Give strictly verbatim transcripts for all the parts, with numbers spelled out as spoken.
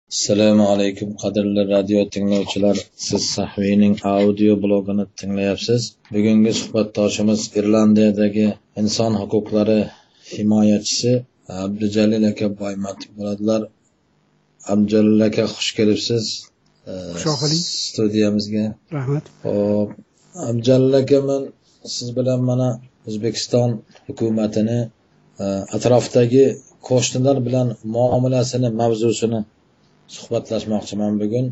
Assalomu alaykum qadrli radio tinglovchilar. Siz Sahviyning audio blogini tinglayapsiz. Bugungi suhbatdoshimiz Irlandiyadagi inson huquqlari himoyachisi Abdujalil aka Boymatov bo'ladilar. Abdujalil aka, xush kelibsiz studiyamizga. Rahmat. Xo'p, Abdujalil aka, men siz bilan mana O'zbekiston hukumatini atrofdagi qo'shnilar bilan muomalasini mavzusini suhbatlashmoqchiman bugun.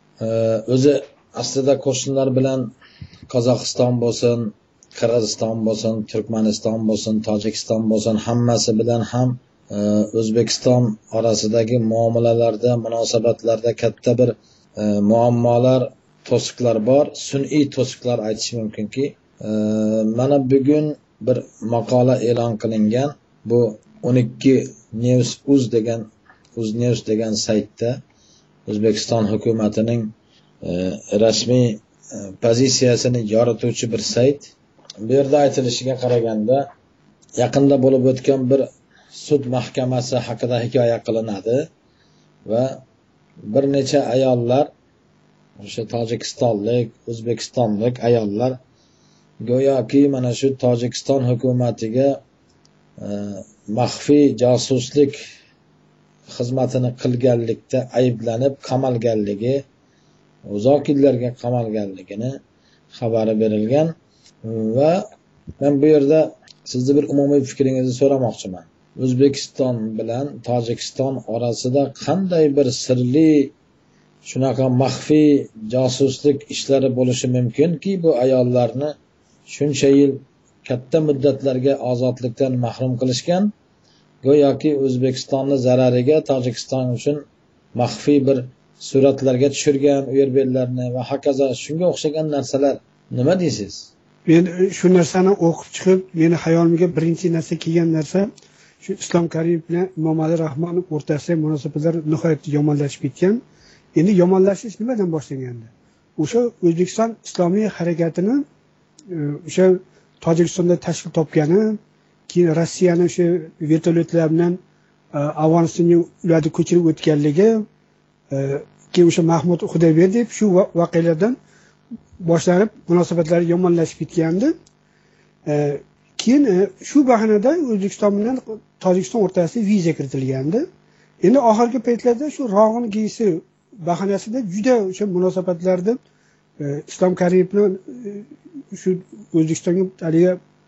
O'zi aslida qo'shnilar bilan Qozog'iston bo'lsin, Qirg'iziston bo'lsin, Turkmaniston bo'lsin, Tojikiston bo'lsin, hammasi bilan ham O'zbekiston orasidagi muomalalarda, munosabatlarda katta bir muammolar, to'siqlar bor. Sun'iy to'siqlar aytish mumkinki, mana bugun bir maqola e'lon qilingan. Bu o'n ikki news uz degan UzNews degan saytda O'zbekiston hukumatining e, rasmiy e, pozitsiyasini yorituvchi bir sayt. Bu yerda aytilishiga qaraganda, yaqinda bo'lib o'tgan bir sud mahkamasi haqida hikoya qilinadi va bir necha ayollar, o'sha tojikistonlik, o'zbekistonlik ayollar go'yoki mana shu Tojikiston hukumatiga e, maxfiy josuslik xizmatini qilganlikda ayblanib qamalganligi, uzoq yillarga qamalganligini xabari berilgan va men bu yerda sizni bir umumiy fikringizni so'ramoqchiman. O'zbekiston bilan Tojikiston orasida qanday bir sirli, shunaqa maxfiy josuslik ishlari bo'lishi mumkinki, bu ayollarni shuncha yil katta muddatlarga ozodlikdan mahrum qilishgan, go'yoki O'zbekistonni zarariga Tojikiston uchun maxfiy bir suratlarga tushirgan u yerlarni va hokazo shunga o'xshagan narsalar. Nima deysiz? Men shu narsani o'qib chiqib, meni hayolimga birinchi narsa kelgan narsa shu Islom Karimov bilan Emomali Rahmonov o'rtasidagi munosabatlar nihoyatda yomonlashib ketgan. Endi yomonlashish nimadan boshlangandi? O'sha O'zbekiston islomiy harakatini o'sha Tojikistonda tashkil topgani, keyin Rossiyani o'sha vertolyotlar bilan Afg'onistonga ularni ko'chirib o'tganligi, keyin o'sha Mahmud Xudoyberdiyev shu voqealardan boshlanib munosabatlar yomonlashib ketgandi. Keyin shu bahanada O'zbekiston bilan Tojikiston o'rtasida viza kiritilgandi. Endi oxirgi paytlarda shu Rog'in geysi bahanasida juda o'sha munosabatlarda Islom Karimov bilan shu O'zbekistonga haliga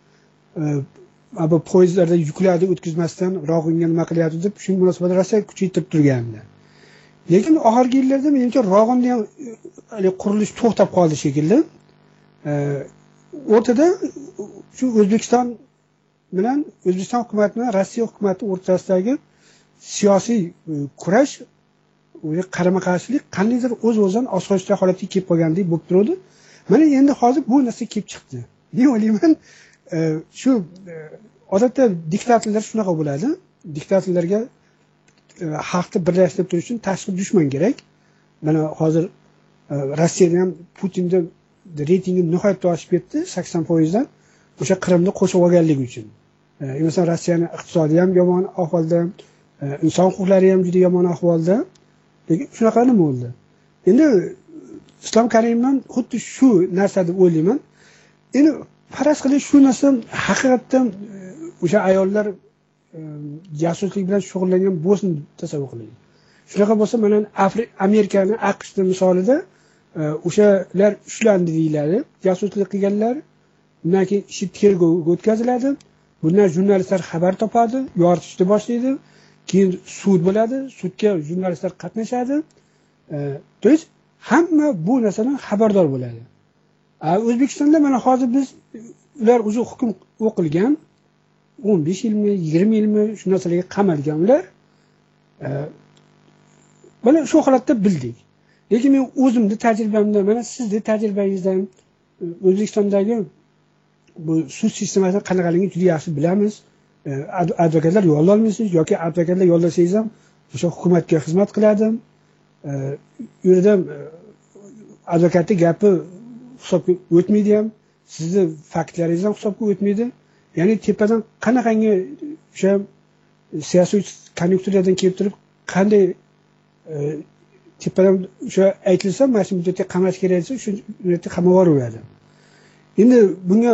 bu poyezdlarda yuklarni o'tkazmasdan Rog'inga nima qilyapti deb shu munosabatlar Rossiya kuchaytirib turgandi. Lekin oxirgi yillarda menimcha Rog'inda ham qurilish to'xtab qoldi shekilli. O'rtada shu O'zbekiston bilan O'zbekiston hukumati bilan Rossiya hukumati o'rtasidagi siyosiy kurash, qarama-qarshilik qandaydir o'z-o'zidan osoyishta holatga kelib qolgandek bo'lib turadi. Mana endi hozir bu narsa kelib chiqdi. Men o'ylayman, shu odatda diktatorlar shunaqa bo'ladi. Diktatorlarga xalqni birlashtirib turish uchun tashqi dushman kerak. Mana hozir Rossiyada ham Putinning reytingi nihoyatda oshib ketdi, sakson foizdan. O'sha Qrimni qo'shib olganligi uchun. Masalan, Rossiyaning iqtisodi ham yomon ahvolda, inson huquqlari ham juda yomon ahvolda. Lekin shunaqa nima bo'ldi? Endi Islom Karimov xuddi shu narsa deb o'ylayman. Endi faraz qiling, shu narsa haqiqatdan o'sha ayollar josuslik bilan shug'ullangan bo'lsin tasavvur qiling. Shunaqa bo'lsa, mana Amerikani, AQShni misolida o'shalar ushlandi deyiladi, josuslik qilganlar. Undan keyin ishi tergovga o'tkaziladi. Bundan jurnalistlar xabar topadi, yoritishni boshlaydi. Keyin sud bo'ladi, sudga jurnalistlar qatnashadi. To есть hamma bu narsadan xabardor bo'ladi. O'zbekistonda mana hozir biz ular o'zi hukm o'qilgan o'n besh yilmi, yigirma yilmi shu narsalarga qamalgan ular. Mana shu holatda bildik. Lekin men o'zimning tajribamda, mana sizning tajribangizdan O'zbekistondagi bu sud sistemasini qanaqaligini juda yaxshi bilamiz. Advokatlar yo'lla olmaysiz yoki advokatlar yo'llasangiz ham o'sha hukumatga xizmat qiladi. U yerda advokatning gapi hisobga o'tmaydi ham, sizni faktlaringiz ham hisobga o'tmaydi. Ya'ni tepadan qanaqangi o'sha siyosiy konjunkturadan kelib turib qanday tepadan o'sha aytilsa mana shu muddatga qamash kerak desa shu muddatga qamab yuboraveradi. Endi bunga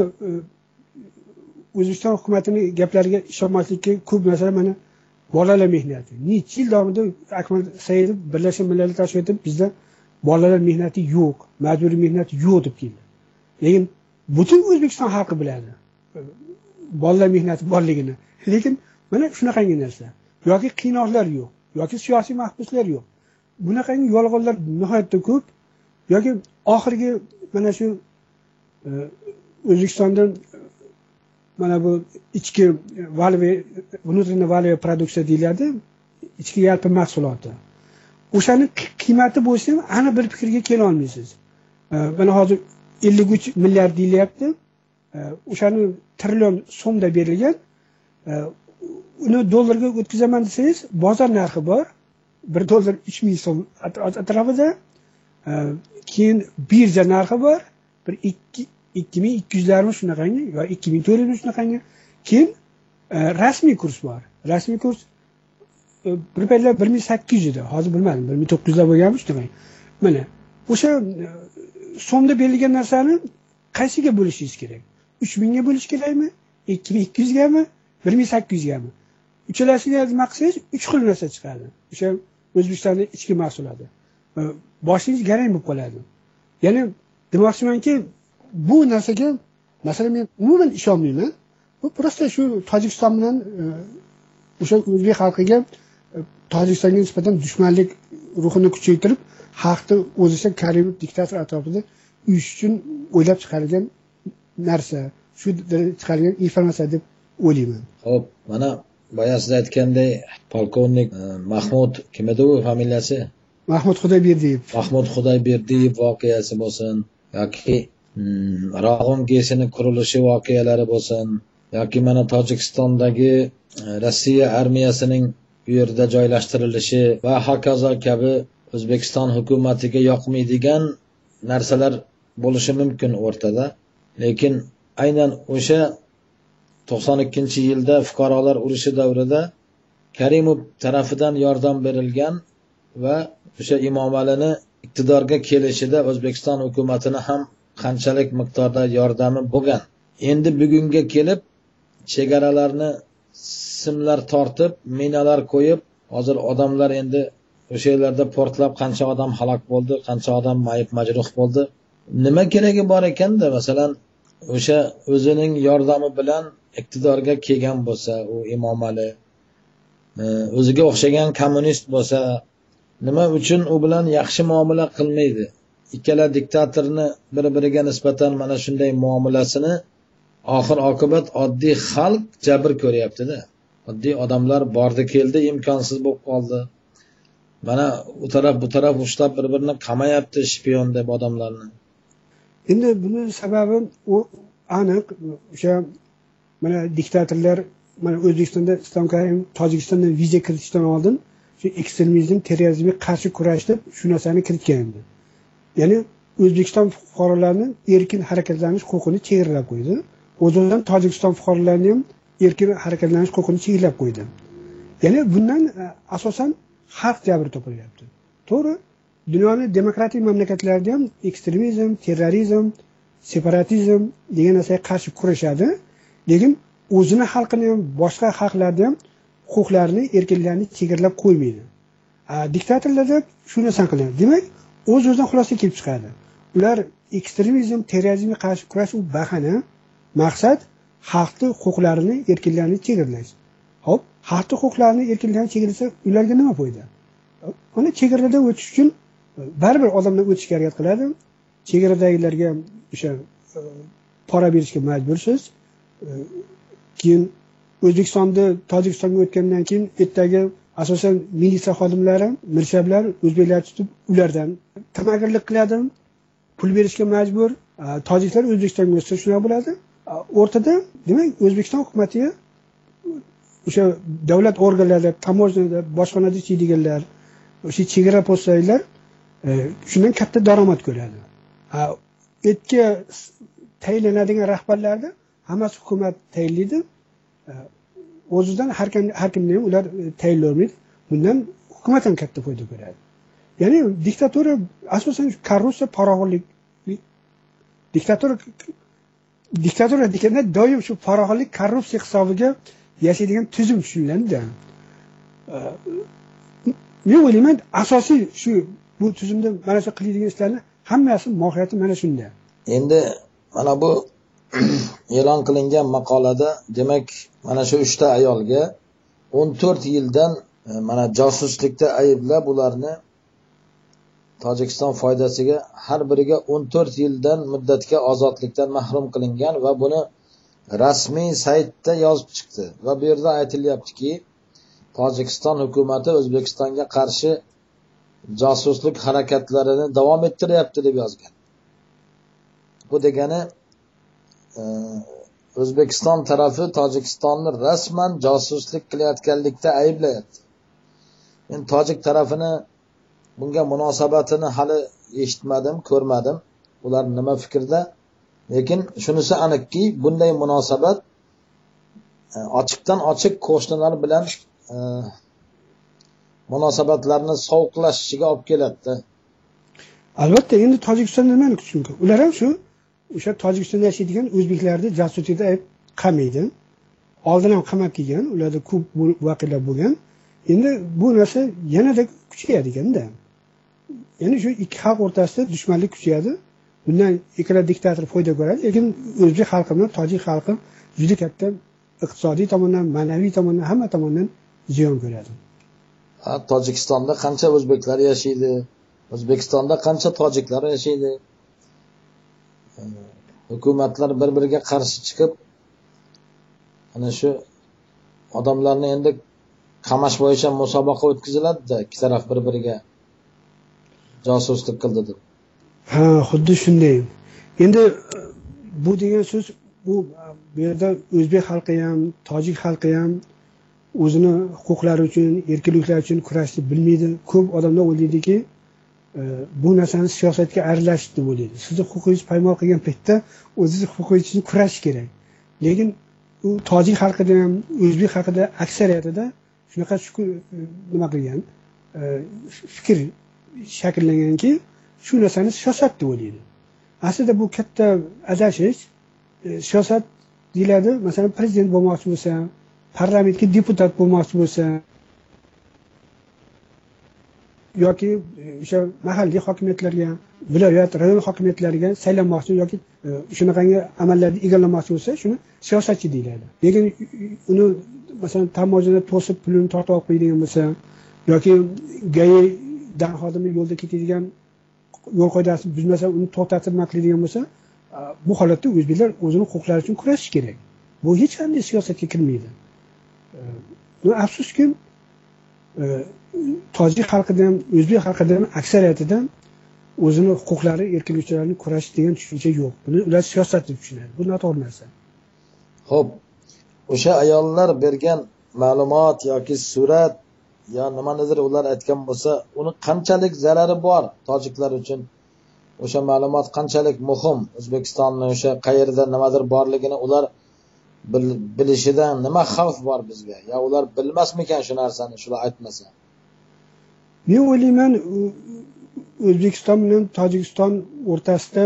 O'zbekiston hukumatining gaplariga ishonmaslikka ko'p masala mana bolalar mehnati. Necha yil davomida Akmal Saidov Birlashgan Millatlar Tashkiloti bizda bolalar mehnati yo'q, majburiy mehnat yo'q deb keldi. Lekin butun O'zbekiston xalqi biladi bolalar mehnati borligini. Lekin mana shunaqangi narsa. Yoki qiynoqlar yo'q, yoki siyosiy mahbuslar yo'q. Bunaqangi yolg'onlar nihoyatda ko'p. Yoki oxirgi mana shu O'zbekistondan mana bu ichki valve внутренний valve produksiya deyiladi, ichki yalpi mahsuloti. O'shaning qiymati bo'lsa ham ana bir fikrga kela olmaysiz. Mana hozir ellik uch milliard deyilyapti. O'shani trillion so'mda berilgan. Uni dollarga o'tkazaman desangiz, bozor narxi bor. bir dollar uch ming so'm atrofida. Keyin birja narxi bor. bir ikki ming ikki yuz larmi shunaqangi yo ikki ming to'rt yuz shunaqangi. Keyin rasmiy kurs bor. Rasmiy kurs bir paytlar bir ming sakkiz yuz edi. Hozir bilmadim, bir ming to'qqiz yuz lar bo'lganmi shunaqangi. Mana o'sha so'mda berilgan narsani qaysiga bo'lishingiz kerak? uch ming ga bo'lish kerakmi? ikki ming ikki yuz gami? bir ming sakkiz yuz gami? Uchalasiga nima qilsangiz uch xil narsa chiqadi. O'sha O'zbekistonning ichki mahsuloti. Boshingiz garang bo'lib qoladi. Ya'ni demoqchimanki, bu narsaga masalan men umuman ishonmayman. Bu prosta shu Tojikiston bilan o'sha o'zbek xalqiga Tojikistonga nisbatan dushmanlik ruhini kuchaytirib, xalqni o'zicha Karimov diktator atrofida uyish uchun o'ylab chiqarilgan narsa, shu chiqarilgan informatsiya deb o'ylayman. Xo'p, mana boya siz aytganday polkovnik Mahmud kim edi u familiyasi? Mahmud Xudoyberdiyev. Mahmud Xudoyberdiyev voqeasi bo'lsin yoki Rag'un gesining qurilishi voqealari bo'lsin yoki mana Tojikistondagi Rossiya armiyasining u yerda joylashtirilishi va hokazo kabi O'zbekiston hukumatiga yoqmaydigan narsalar bo'lishi mumkin o'rtada. Lekin aynan o'sha to'qson ikkinchi yilda fuqarolar urushi davrida Karimov tarafidan yordam berilgan va o'sha Imomalini iqtidorga kelishida O'zbekiston hukumatini ham qanchalik miqdorda yordami bo'lgan. Endi bugunga kelib chegaralarni simlar tortib, minalar qo'yib, hozir odamlar endi o'sha yerlarda portlab qancha odam halok bo'ldi, qancha odam mayib majruh bo'ldi. Nima keragi bor ekanda, masalan, o'sha o'zining yordami bilan iqtidorga kelgan bo'lsa, u Imomali o'ziga o'xshagan kommunist bo'lsa, nima uchun u bilan yaxshi muomala qilmaydi? Ikkala diktatorni bir-biriga nisbatan mana shunday muomalasini oxir oqibat oddiy xalq jabr ko'ryapti-da. Oddiy odamlar bordi keldi, imkonsiz bo'lib qoldi. Mana u taraf bu taraf ushlab bir-birini qamayapti shpion deb odamlarni. Endi buni sababi u aniq. O'sha mana diktatorlar mana O'zbekistonda Islom Karimov Tojikistondan viza kiritishdan oldin shu ekstremizm, terrorizmga qarshi kurash deb shu narsani kiritgan edi. Ya'ni O'zbekiston fuqarolarining erkin harakatlanish huquqini chegaralab qo'ydi. O'zidan Tojikiston fuqarolarining ham erkin harakatlanish huquqini chegaralab qo'ydi. Ya'ni bundan asosan xalq jabr topilyapti. To'g'ri, dunyoning demokratik mamlakatlarida ham ekstremizm, terrorizm, separatizm degan narsaga qarshi kurashadi. Lekin o'zini xalqini ham boshqa xalqlarni ham huquqlarini, erkinliklarini chegaralab qo'ymaydi. Diktatorlarda shu narsani qiladi. Demak, o'z-o'zidan xulosa kelib chiqadi. Ular ekstremizm, terrorizmga qarshi kurash u bahona, maqsad xalqning huquqlarini, erkinliklarini chegaralash. Xo'p, xalqning huquqlarini, erkinliklarini chegaralasa, ularga nima foyda? Uni chegaradan o'tish uchun baribir odamlar o'tishga harakat qiladi. Chegaradagilarga o'sha pora berishga majbursiz. Keyin O'zbekistonda Tojikistonga o'tgandan keyin ertaga asosan militsiya xodimlari, mirshablar o'zbeklar tutib ulardan tamagirlik qiladi, pul berishga majbur. Tojiklar O'zbekistonga o'tsa shunday bo'ladi. O'rtada, demak, O'zbekiston hukumatiga o'sha davlat organlarida, tamojnada, boshqonada ishlaydiganlar, o'sha chegara postlarlar shundan katta daromad ko'radi. Etga tayinlanadigan rahbarlarni hammasi hukumat tayinlaydi. O'zidan har kim har kimni ular tayinlayolmaydi. Bundan hukumat ham katta foyda ko'radi. ya'ni diktatura asosan korrupsiya, poraxo'rlik, diktatura diktatura deganda doim shu poraxo'rlik, korrupsiya hisobiga yashaydigan tuzum tushuniladi. Men o'ylayman, asosiy shu bu tuzumda mana shu qiladigan ishlarni hammasi mohiyati mana shunda. Endi mana bu e'lon qilingan maqolada demak mana shu uchta ayolga o'n to'rt yildan mana josuslikda ayblab ularni Tojikiston foydasiga har biriga o'n to'rt yildan muddatga ozodlikdan mahrum qilingan va buni rasmiy saytda yozib chiqdi va bu yerda aytilyaptiki, Tojikiston hukumati O'zbekistonga qarshi josuslik harakatlarini davom ettiryapti deb yozgan. Bu degani O'zbekiston tarafi Tojikistonni rasman josuslik qilayotganlikda ayblayapti. Men tojik tarafini bunga munosabatini hali eshitmadim, ko'rmadim. Ular nima fikrda? Lekin shunisi aniqki, bunday munosabat ochiqdan ochiq qo'shnilar bilan e, munosabatlarni sovuqlashishiga olib keladi. Albatta, endi Tojikiston nimani chunki ular ham shu o'sha Tojikistonda yashaydigan o'zbeklarni josuslikda ayb qamaydi. Oldin ham qamab kelgan, ularda ko'p voqealar bo'lgan. Endi bu narsa yanada kuchayadi ekanda. Ya'ni shu ikki xalq o'rtasida dushmanlik kuchayadi. Bundan ikkala diktator foyda ko'radi, lekin o'zbek xalqi bilan tojik xalqi juda katta iqtisodiy tomondan, ma'naviy tomondan, hamma tomondan ziyon ko'radi. Ha, Tojikistonda qancha o'zbeklar yashaydi? O'zbekistonda qancha tojiklar yashaydi? Hukumatlar bir-biriga qarshi chiqib ana shu odamlarni endi qamash bo'yicha musobaqa o'tkaziladi-da, ikki taraf bir-biriga josuslik qildi deb. Ha, xuddi shunday. Endi bu degan so'z bu bu yerda o'zbek xalqi ham, tojik xalqi ham o'zini huquqlari uchun, erkinliklari uchun kurashni bilmaydi. Ko'p odamlar o'ylaydiki, bu narsani siyosatga aralashib deb o'ylaydi. Sizni huquqingiz paymol qilgan paytda o'zingiz huquqingiz uchun kurashish kerak. Lekin u tojik xalqida ham, o'zbek xalqida aksariyatida shunaqa nima qilgan, fikr shakllanganki, shu narsani siyosat deb o'ylaydi. Aslida bu katta adashish. Siyosat deyiladi, masalan, prezident bo'lmoqchi bo'lsa, parlamentga deputat bo'lmoqchi bo'lsa yoki o'sha mahalliy hokimiyatlarga, viloyat, rayon hokimiyatlariga saylanmoqchi yoki shunaqangi amallarni egallamoqchi bo'lsa, shuni siyosatchi deyiladi. Lekin uni masalan tamojini to'sib pulini tortib olib qo'yadigan bo'lsa yoki gay dan xodimi yo'lda ketadigan yo'l qoidasini buzmasa uni to'xtatib qiladigan bo'lsa, bu holatda o'zbeklar o'zini huquqlari uchun kurashish kerak. Bu hech qanday siyosatga kirmaydi. Bu afsuski tojik xalqida ham, o'zbek xalqida ham aksariyatidan o'zini huquqlari, erkinliklarini kurashish degan tushuncha yo'q. Buni ular siyosat deb tushunadi. Bu noto'g'ri narsa. Xo'p, o'sha ayollar bergan ma'lumot yoki surat ya nimanidir ular aytgan bo'lsa, uni qanchalik zarari bor tojiklar uchun? O'sha ma'lumot qanchalik muhim? O'zbekistonning o'sha qayerda nimadir borligini ular bil, bilishidan nima xavf bor bizga? Ya ular bilmasmikan shu narsani, shular aytmasa? Men o'ylayman, O'zbekiston bilan Tojikiston o'rtasida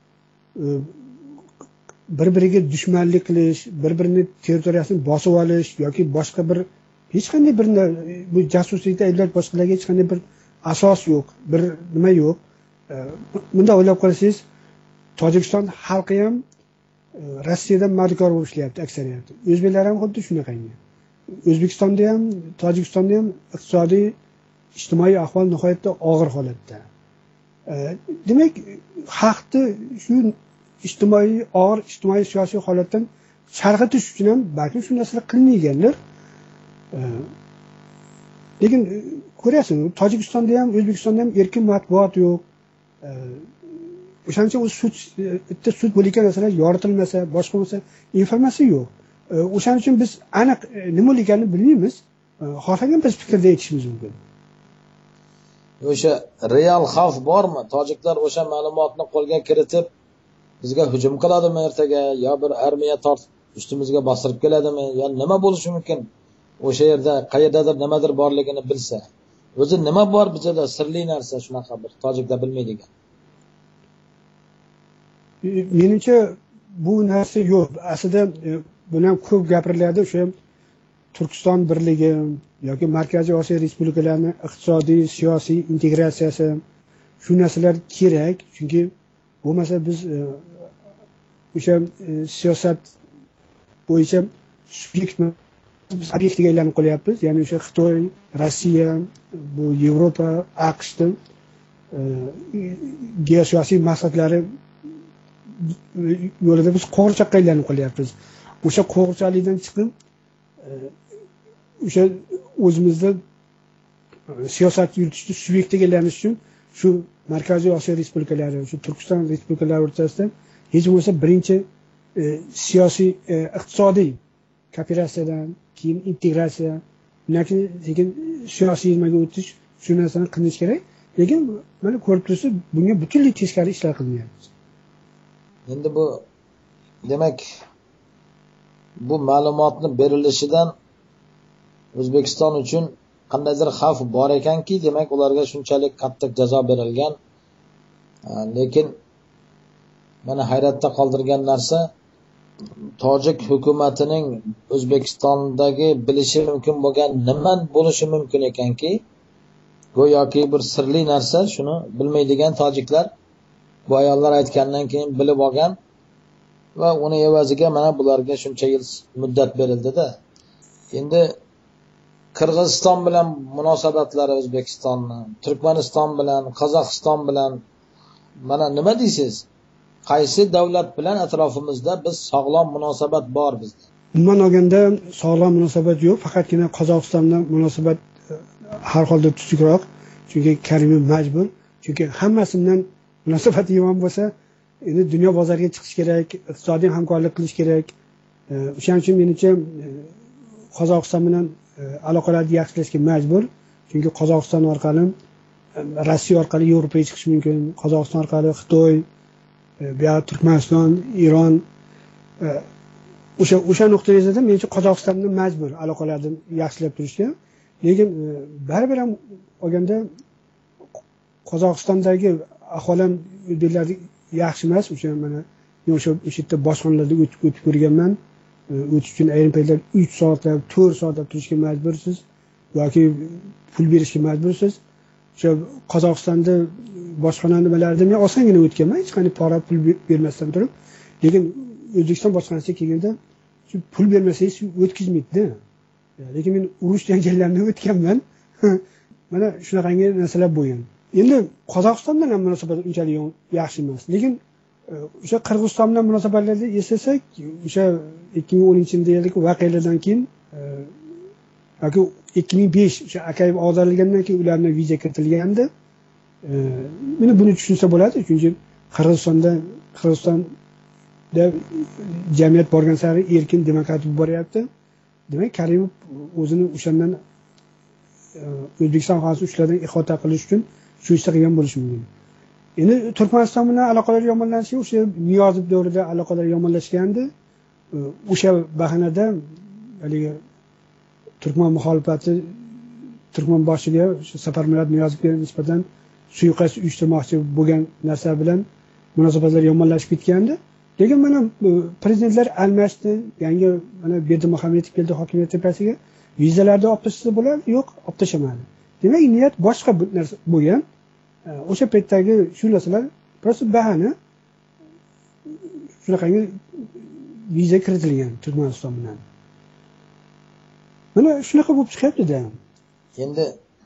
bir-biriga dushmanlik qilish, bir-birini territoriyasini bosib olish yoki boshqa bir hech qanday bir bu josuslikda ayblab boshqalarga hech qanday bir asos yo'q, bir nima yo'q. Bunda o'ylab qarasangiz, Tojikiston xalqi ham Rossiyadan madkor bo'lib ishlayapti aksariyati. O'zbeklar ham xuddi shunaqangi. O'zbekistonda ham, Tojikistonda ham iqtisodiy, ijtimoiy ahvol nihoyatda og'ir holatda. Demak, xalqni shu ijtimoiy og'ir ijtimoiy siyosiy holatdan chalg'itish uchun ham balki shu narsalar qilinmagandir. Lekin ko'ryapsiz, Tojikistonda ham, O'zbekistonda ham erkin matbuot yo'q. O'shancha o'z sud bitta sud bo'layotgan narsalar yoritilmasa, boshqa bo'lsa, informatsiya yo'q. O'shaning uchun biz aniq nima bo'lganini bilmaymiz. Xohlagan biz fikrda aytishimiz mumkin. O'sha real xavf bormi? Tojiklar o'sha ma'lumotni qo'lga kiritib bizga hujum qiladimi ertaga, yo bir armiya tortib ustimizga bostirib keladimi, yo nima bo'lishi mumkin? O'sha yerda qayerdadir nimadir borligini bilsa. o'zi nima bor bizda sirli narsa shunaqa bir tojikda bilmaydigan? Menimcha bu narsa yo'q. Aslida buni ham ko'p gapiriladi, o'sha Turkiston birligi yoki Markaziy Osiyo respublikalarining iqtisodiy, siyosiy integratsiyasi shu narsalar kerak, chunki bo'lmasa biz o'sha siyosat bo'yicha subyekt biz obyektga aylanib qolyapmiz. Ya'ni o'sha Xitoy, Rossiya, bu Yevropa, AQShda geosiyosiy maqsadlari yo'lida biz qo'g'irchoqqa aylanib qolyapmiz. O'sha qo'g'irchoqlikdan chiqib o'sha o'zimizda siyosat yuritishni subyektiga aylanish uchun shu Markaziy Osiyo respublikalari, shu Turkiston respublikalari o'rtasida hech bo'lmasa birinchi siyosiy iqtisodiy kooperatsiyadan keyin integratsiya, undan keyin sekin siyosiy nimaga o'tish, shu narsani qilish kerak. Lekin mana ko'rib tursiz, bunga butunlay teskari ishlar qilinyapti. Endi bu demak bu ma'lumotni berilishidan O'zbekiston uchun qandaydir xavf bor ekanki, demak ularga shunchalik qattiq jazo berilgan. Lekin meni hayratda qoldirgan narsa tojik hukumatining O'zbekistondagi bilishi mumkin bo'lgan nima bo'lishi mumkin ekanki, go'yoki bir sirli narsa, shuni bilmaydigan tojiklar bu ayollar aytgandan keyin bilib olgan va uni evaziga mana bularga shuncha yil muddat berildi-da. Endi Qirg'iziston bilan munosabatlari O'zbekistonni, Turkmaniston bilan, Qozog'iston bilan mana nima deysiz? Qaysi davlat bilan atrofimizda biz sog'lom munosabat bor bizda? Umuman olganda sog'lom munosabat yo'q, faqatgina Qozog'iston bilan munosabat har holda tuzukroq. Chunki Karimov majbur, chunki hammasi bilan munosabati yomon bo'lsa, endi dunyo bozoriga chiqish kerak, iqtisodiy hamkorlik qilish kerak. O'shaning uchun menimcha Qozog'iston bilan aloqalarni yaxshilashga majbur. Chunki Qozog'iston orqali, Rossiya orqali Yevropaga chiqish mumkin, Qozog'iston orqali Xitoy, bu yoqda Turkmaniston, Eron, o'sha o'sha nuqtai nazarda menimcha Qozog'iston bilan majbur aloqalarni yaxshilab turishga. Lekin baribir ham olganda Qozog'istondagi aholi ham o'zbeklarga yaxshi emas. O'sha mana men o'sha o'sha yerda bojxonalarda o'tib ko'rganman. O'tish uchun ayrim paytlar uch soatlab, to'rt soatlab turishga majbursiz yoki pul berishga majbursiz. O'sha Qozog'istonda bojxona nimalarida men osongina o'tganman, hech qanday pora pul bermasdan turib. Lekin O'zbekiston bojxonasiga kelganda shu pul bermasangiz o'tkazmaydi-da. Lekin men urush janjallarni o'tganman. Mana shunaqangi narsalar bo'lgan. Endi Qozog'iston bilan munosabat unchalik yaxshi emas. Lekin o'sha Qirg'iziston bilan munosabatlarni eslasak, o'sha ikki ming o'ninchi yildagi voqealardan keyin yoki ikki ming besh o'sha Akayev ozodlangandan keyin ularni viza kiritilgandi. Meni buni tushunsa bo'ladi, chunki Qirg'izistonda Qirg'izistonda jamiyat borgan sari erkin demokratik boryapti. Demak, Karimov o'zini o'shandan O'zbekiston aholisi ulardan ihota qilish uchun shu ishni qilgan bo'lishi mumkin. Endi Turkmaniston bilan aloqalar yomonlanishi o'sha Niyozov davrida aloqalar yomonlashgandi. O'sha bahanada haligi Turkman muxolifati Turkman boshiga Saparmurat Niyozovga nisbatan suiqasd uyushtirmoqchi bo'lgan narsa bilan munosabatlar yomonlashib ketgandi. Lekin mana prezidentlar almashdi, yangi mana Berdimuhamedov keldi hokimiyat tepasiga, vizalarni olib tashlasa bo'ladi, yo'q, olib tashamadi. Demak, niyat boshqa narsa bo'lgan. O'sha paytdagi shu narsalar prosta bahana. Shunaqangi viza kiritilgan Turkmaniston bilan. Mana shunaqa bo'lib chiqyapti-da. Endi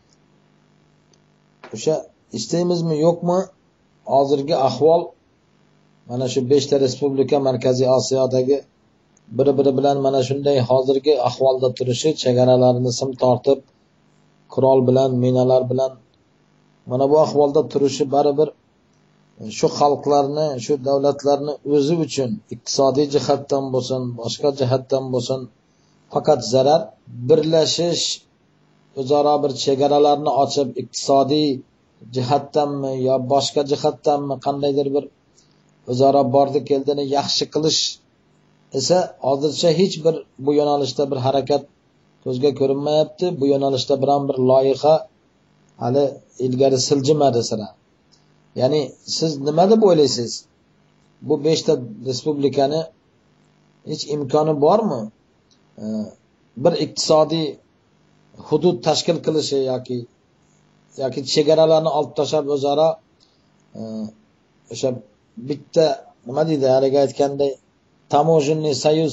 o'sha istaymizmi yo'qmi, hozirgi ahvol mana shu beshta respublika Markaziy Osiyodagi bir-biri bilan mana shunday hozirgi ahvolda turishi, chegaralarni sim tortib, qurol bilan, minalar bilan mana bu ahvolda turishi baribir shu xalqlarni, shu davlatlarni o'zi uchun iqtisodiy jihatdan bo'lsin, boshqa jihatdan bo'lsin faqat zarar. Birlashish, o'zaro bir chegaralarni ochib, iqtisodiy jihatdanmi yo boshqa jihatdanmi qandaydir bir o'zaro bordi keldini yaxshi qilish esa hozircha hech bir bu yo'nalishda bir harakat ko'zga ko'rinmayapti. Bu yo'nalishda biron bir loyiha hali ilgari siljimadi sira. Ya'ni siz nima deb o'ylaysiz? Bu beshta respublikani hech imkoni bormi? Ee, bir iqtisodiy hudud tashkil qilishi yoki yoki chegaralarni olib tashlab o'zaro o'sha bitta nima deydi, haligi aytganday tamojenniy soyuz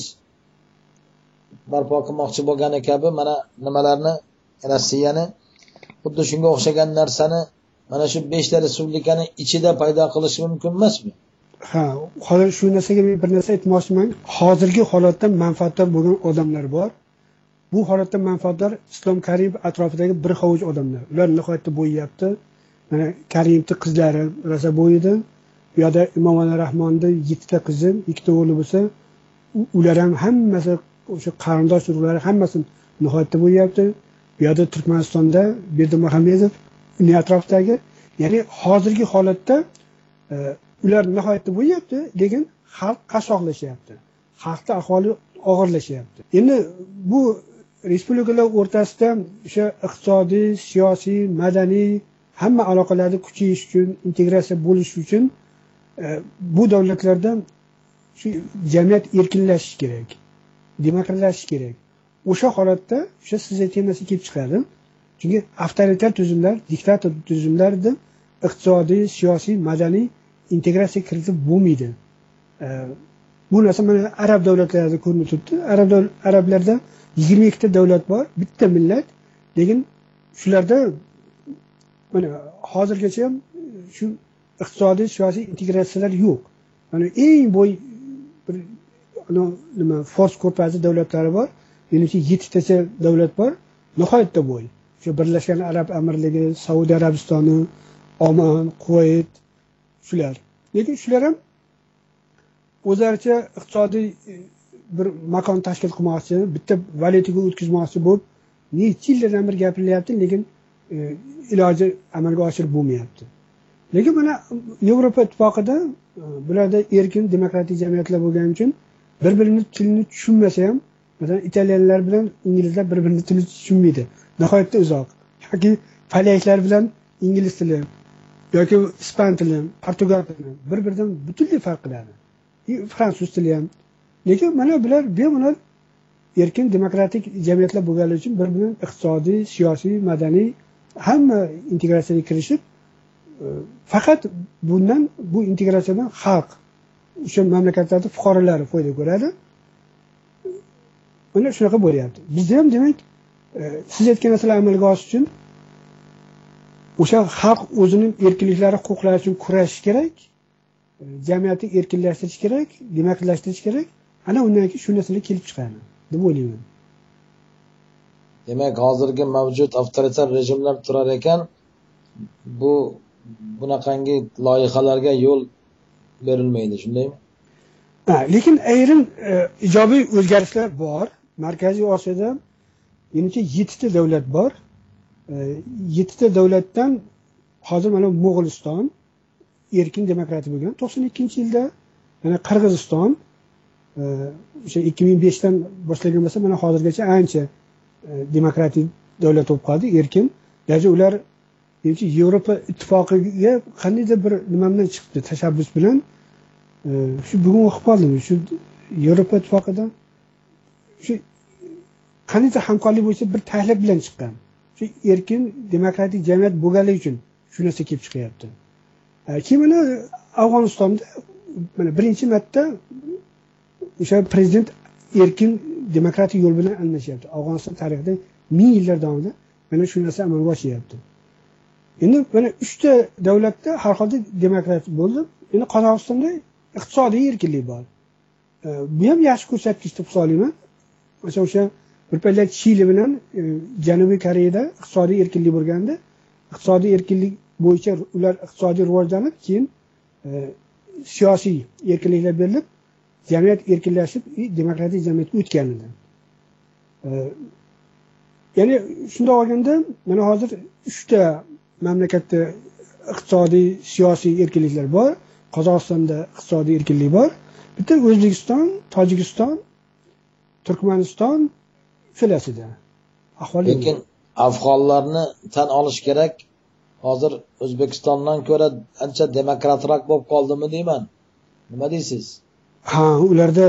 barpo qilmoqchi bo'lgani kabi mana nimalarni, Rossiyani xuddi shunga o'xshagan narsani mana shu beshta respublikani ichida paydo qilish mumkin emasmi? Ha, hozir shu narsaga men bir narsa aytmoqchiman. Hozirgi holatdan manfaatdor bo'lgan odamlar bor. Bu holatdan manfaatdor Islom Karimov atrofidagi bir hovuch odamlar. Ular nihoyatda bo'yyapti. Mana Karimovning qizlari rosa bo'yidi. Bu yerda Imomali Rahmonning yettita qizi, ikkita o'g'li bo'lsa, ular ham hammasi o'sha qarindosh urug'lari hammasi nihoyatda bo'yyapti. Bu yerda Turkmanistonda Berdimuhamedov uning atrofidagi, ya'ni hozirgi holatda e, ular nihoyatda bo'yyapti, lekin xalq qashshoqlashyapti. Xalqning ahvoli og'irlashyapti. Endi bu respublikalar o'rtasida o'sha iqtisodiy, siyosiy, madaniy hamma aloqalarni kuchayish uchun, integratsiya bo'lish uchun e, bu davlatlarda shu jamiyat erkinlashishi kerak, demokratlashishi kerak. O'sha holatda o'sha siz aytgan narsa kelib chiqadi. Chunki avtoritar tuzumlar, diktator tuzumlarda iqtisodiy, siyosiy, madaniy integratsiya kiritib bo'lmaydi. E, bu narsa mana arab davlatlarida ko'rinib turibdi. Arab arablarda yigirma ikkita davlat bor, bitta millat, lekin shularda mana hozirgacha ham shu iqtisodiy, siyosiy integratsiyalar yo'q. Mana eng boy bir nima Fors ko'rfazi davlatlari bor, menimcha yettitacha davlat bor, nihoyatda boy. Shu Birlashgan Arab Amirligi, Saudiya Arabistoni, Oman, Kuvayt shular. Lekin shular ham o'zlaricha iqtisodiy bir makon tashkil qilmoqchi, bitta valyutaga o'tkazmoqchi bo'lib, necha yillardan beri gapirilyapti, lekin e, iloji amalga oshirib bo'lmayapti. Lekin mana Yevropa ittifoqida e, bularda erkin demokratik jamiyatlar bo'lgani uchun bir-birini tilini tushunmasa ham, masalan, italyanlar bilan inglizlar bir-birini tilini tushunmaydi. Nihoyatda uzoq. Yoki polyaklar bilan ingliz tili yoki ispan tili, portugal tili bir-biridan butunlay farq qiladi. Fransuz tili ham. Lekin mana bular bemalol erkin demokratik jamiyatlar bo'lganligi uchun bir-birining iqtisodiy, siyosiy, madaniy hamma integratsiyaga kirishib, faqat bundan bu integratsiyadan xalq, o'sha mamlakatlarda fuqarolari foyda ko'radi. Mana shunaqa bo'lyapti. Bizda ham demak, siz aytgan narsalar amalga oshishi uchun o'sha xalq o'zining erkinliklari, huquqlari uchun kurashish kerak, jamiyatni erkinlashtirish kerak, demokratlashtirish kerak. Ana undan keyin shu narsalar kelib chiqadi deb o'ylayman. Demak, hozirgi mavjud avtoritar rejimlar turar ekan, bu bunaqangi loyihalarga yo'l berilmaydi, shundaymi? Ha, lekin ayrim e, ijobiy o'zgarishlar bor. Markaziy Osiyoda menimcha yettita davlat bor. E, yettita davlatdan hozir mana Mo'g'uliston erkin demokratik bo'lgan. to'qson ikkinchi yilda yana Qirg'iziston o'sha ikki ming beshdan boshlagan bo'lsa, mana hozirgacha ancha demokratik davlat bo'lib qoldi, erkin. Даже ular menimcha Yevropa ittifoqiga qandaydir bir nima bilan chiqdi, tashabbus bilan. Shu bugun o'qib qoldim, shu Yevropa ittifoqidan shu qandaydir hamkorlik bo'yicha bir taklif bilan chiqqan. Shu erkin demokratik jamiyat bo'lganligi uchun shu narsa kelib chiqyapti. Keyin mana Afg'onistonda mana birinchi marta o'sha prezident erkin demokratik yo'l bilan almashyapti. Afg'oniston tarixida ming yillar davomida mana shu narsa amalga oshyapti. Endi mana uchta davlatda har holda demokratik bo'ldi. Endi Qozog'istonda iqtisodiy erkinlik bor. Bu ham yaxshi ko'rsatkich deb hisoblayman. Masalan, o'sha bir paytlar Chili bilan Janubiy Koreyada iqtisodiy erkinlik bo'lganda, iqtisodiy erkinlik bo'yicha ular iqtisodiy rivojlanib, keyin siyosiy erkinliklar berilib, jamiyat erkinlashib, demokratik jamiyatga o'tgan edi. Ya'ni shunday olganda, mana hozir uchta mamlakatda iqtisodiy, siyosiy erkinliklar bor. Qozog'istonda iqtisodiy erkinlik bor. Bitta O'zbekiston, Tojikiston, Turkmaniston filasida. Ahvoli lekin afg'onlarni tan olish kerak, hozir O'zbekistondan ko'ra ancha demokratroq bo'lib qoldimi deyman. Nima deysiz? Ha, ularda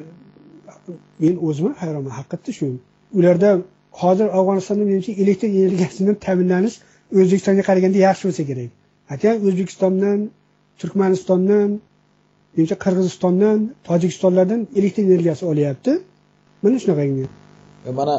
men o'zim hayronman haqiqatda shu. Ularda hozir Afg'onistonda menimcha elektr energiyasidan ta'minlanish O'zbekistonga qaraganda yaxshi bo'lsa kerak. Hatto O'zbekistondan, Turkmanistondan, menimcha Qirg'izistondan, Tojikistonlardan elektr energiyasi olyapti. Mana shunaqangi. Mana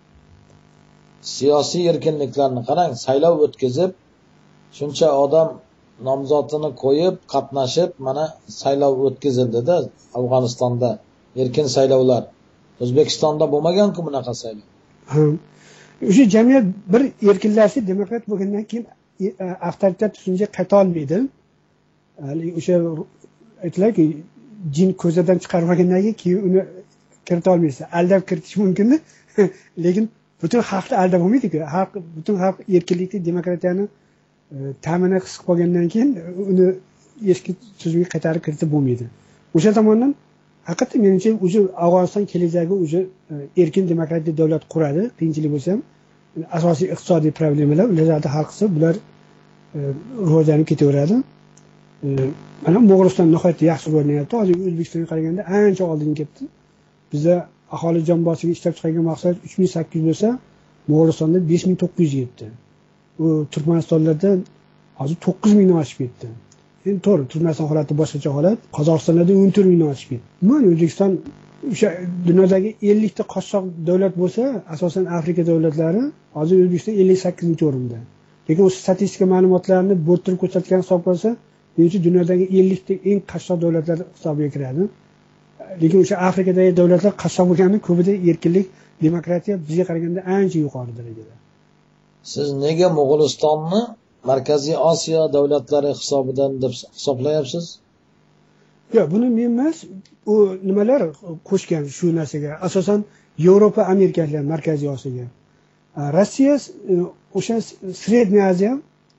siyosiy erkinliklarni qarang, saylov o'tkazib, shuncha odam nomzodini qo'yib, qatnashib, mana saylov o'tkazildi-da Afg'onistonda, erkin saylovlar. O'zbekistonda bo'lmagan-ku bunaqa saylov. Ha. O'sha jamiyat bir erkinlashib, demokrat bo'lgandan keyin avtoritar tuzumga qayta olmaydi. O'sha aytlarki, jin ko'zadan chiqarib olgandan keyin uni kirita olmaysiz. Aldab kiritish mumkin, lekin butun xalqni aldab bo'lmaydi-ku. Xalq butun xalq erkinlikni, demokratiyani ta'minini his qilgandan keyin uni eski tuzumga qaytarib kiritib bo'lmaydi. O'sha tomondan haqiqatda menimcha o'sha Afg'oniston kelajagi o'sha erkin demokratik davlat quradi, qiyinchilik bo'lsa ham asosiy iqtisodiy problemalar ularda hal qilsa, bular rivojlanib ketaveradi. Mana Mo'g'uliston nihoyatda yaxshi rivojlanyapti. Hozir O'zbekistonga qaraganda ancha oldinga ketdi. Bizda aholi jon boshiga ishlab chiqargan mahsulot uch ming sakkiz yuz bo'lsa, Mo'g'ulistonda besh ming to'qqiz yuz yetdi. U Turkmanistonlarda hozir to'qqiz mingdan oshib ketdi. Endi to'g'ri, Turkmaniston holati boshqacha holat. Qozog'istonda o'n to'rt mingdan oshib ketdi. Mana O'zbekiston o'sha dunyodagi ellik ta qashshoq davlat bo'lsa, asosan Afrika davlatlari, hozir O'zbekiston ellik sakkizinchi o'rinda. Lekin o'sha statistika ma'lumotlarini bo'rttirib ko'rsatgan hisob qilsa, menimcha dunyodagi ellik ta eng qashshoq davlatlar hisobiga kiradi. Lekin o'sha Afrikadagi davlatlar qashshoq bo'lgani ko'pida erkinlik, demokratiya bizga qaraganda ancha yuqori darajada. Siz nega Mo'g'ulistonni Markaziy Osiyo davlatlari hisobidan deb hisoblayapsiz? Yo'q, buni men emas, u nimalar qo'shgan shu narsaga. Asosan Yevropa, Amerikaliklar Markaziy Osiyoga. Rossiya o'sha Sredniy Osiyo,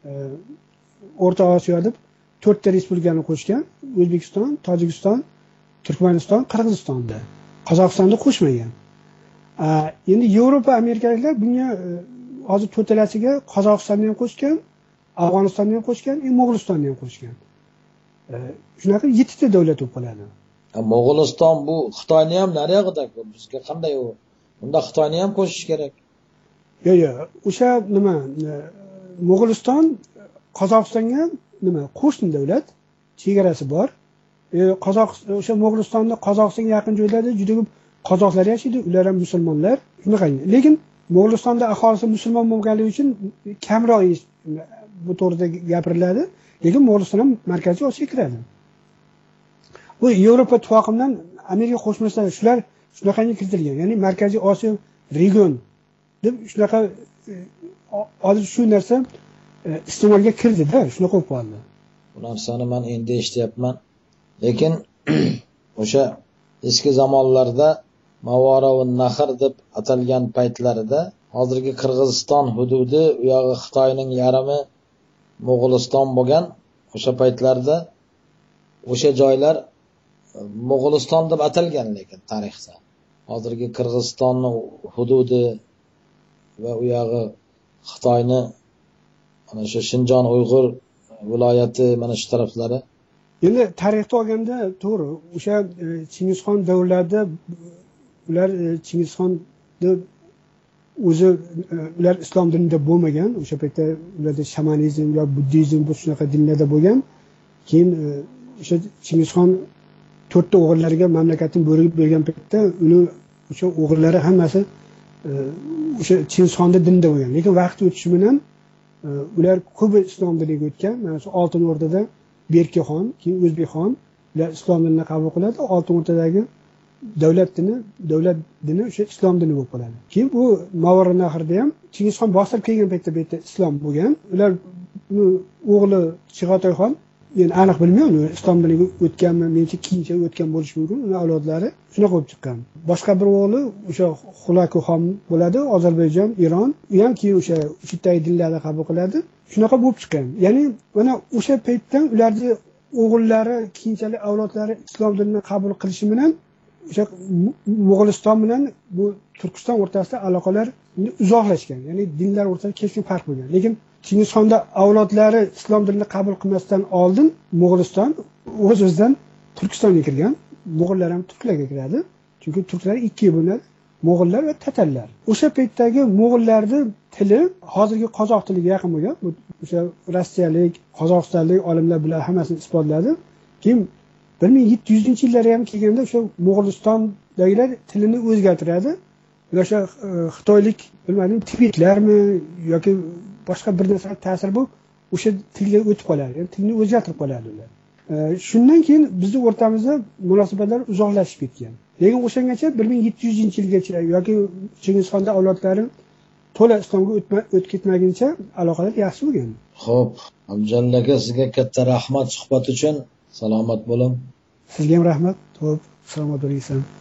O'rta Osiyo deb to'rtta respublikani qo'shgan. O'zbekiston, Tojikiston, Turkmaniston, Qirg'izistonda. Qozog'istonda qo'shmagan. Endi Yevropa, Amerikaliklar bunga hozir to'rtalasiga Qozog'istonni ham qo'shgan, Afg'onistonni ham qo'shgan, Mo'g'ulistonni ham qo'shgan. Shunaqa yetti ta davlat bo'lib qoladi. Mo'g'uliston bu Xitoyni ham nariyog'ida, bizga qanday u? Unda Xitoyni ham qo'shish kerak. Yo'q, yo'q. O'sha nima? Mo'g'uliston Qozog'istonga nima? Qo'shni davlat, chegarasi bor. Qozog'iston o'sha Mo'g'ulistonda Qozog'istonga yaqin joylarda juda ko'p qozoqlar yashaydi, ular ham musulmonlar. Shunaqa. Lekin Mo'g'ulistonda aholisi musulmon bo'lganligi uchun kamroq bu to'g'rida gapiriladi. Lekin Mo'g'uliston ham Markaziy Osiyoga kiradi. Bu Yevropa ittifoqidan Amerika Qo'shma Shtatlari shular shunaqangi kiritilgan. Ya'ni Markaziy Osiyo region deb shunaqa hozir shu narsa iste'molga kirdi-da, shunaqa bo'lib qoldi. Bu narsani men endi eshityapman. Lekin o'sha eski zamonlarda Mavara va Nahr deb atalgan paytlarida hozirgi Qirg'iziston hududi, u yog'i Xitoyning yarmi Mo'g'uliston bo'lgan. O'sha paytlarda o'sha joylar Mo'g'uliston deb atalgan, lekin tarixda hozirgi Qirg'izistonning hududi va u yog'i Xitoyni mana shu Shinjon Uyg'ur viloyati mana shu taraflari. Endi tarixda olganda to'g'ri, o'sha Chingizxon davrlarida ular Chingizxonni o'zi ular islom dinida bo'lmagan. O'sha paytda ularda shamanizm yoki buddizm bu shunaqa dinlarda bo'lgan. Keyin o'sha Chingizxon to'rtta o'g'illariga mamlakatni bo'lib bergan paytda uni o'sha o'g'illari hammasi o'sha Chingizxonda dinda bo'lgan. Lekin vaqt o'tishi bilan ular ko'p islom diniga o'tgan. Mana shu Oltin O'rdada Berkixon, keyin O'zbekxon ular islom dinini qabul qiladi. Oltin O'rdadagi davlat dini, davlat dini o'sha islom dini bo'lib qoladi. Keyin bu Mavara Nahrda ham Chingizxon bosib kelgan paytda bu yerda islom bo'lgan. Ular o'g'li Chig'atoyxon, men aniq bilmayman, islom diniga o'tganmi, mencha keyincha o'tgan bo'lishi mumkin. Uning avlodlari shunaqa bo'lib chiqqan. Boshqa bir o'g'li o'sha Xulakuxon bo'ladi, Ozarbayjon, Eron. U ham keyin o'sha uchta dinlarni qabul qiladi. Shunaqa bo'lib chiqqan. Ya'ni mana o'sha paytdan ularning o'g'illari, keyinchalik avlodlari islom dinini qabul qilishi bilan o'sha Mo'g'uliston bilan bu Turkiston o'rtasida aloqalar uzoqlashgan. Ya'ni dinlar o'rtasida keskin farq bo'lgan. Lekin Chingizxonda avlodlari islom dinini qabul qilmasdan oldin Mo'g'uliston o'z-o'zidan Turkistonga kirgan. Mo'g'ullar ham turklarga kiradi. Chunki turklar ikkiga bo'linadi. Mo'g'ullar va tatarlar. O'sha paytdagi Mo'g'ullarning tili hozirgi qozoq tiliga yaqin bo'lgan. O'sha rossiyalik, qozog'istonlik olimlar bular hammasini isbotladi. Keyin bir ming yetti yuzzinchi yillarga ham kelganda o'sha Mo'g'ulistondagilar tilini o'zgartiradi. O'sha xitoylik, bilmadim, tibetlarmi yoki boshqa bir narsa ta'sir bu o'sha tilga o'tib qoladi. Ya'ni tilni o'zgartirib qoladi ular. Shundan keyin bizning o'rtamizda munosabatlar uzoqlashib ketgan. Lekin o'shangacha bir ming yetti yuzinchi yilgacha yoki Chingizxonda avlodlari to'la islomga o'tib ketmaguncha aloqalar yaxshi bo'lgan. Xo'p, Abjalla aka, sizga katta rahmat suhbat uchun. Salomat bo'ling. Sizga ham rahmat. Xo'p, salomat bo'ling.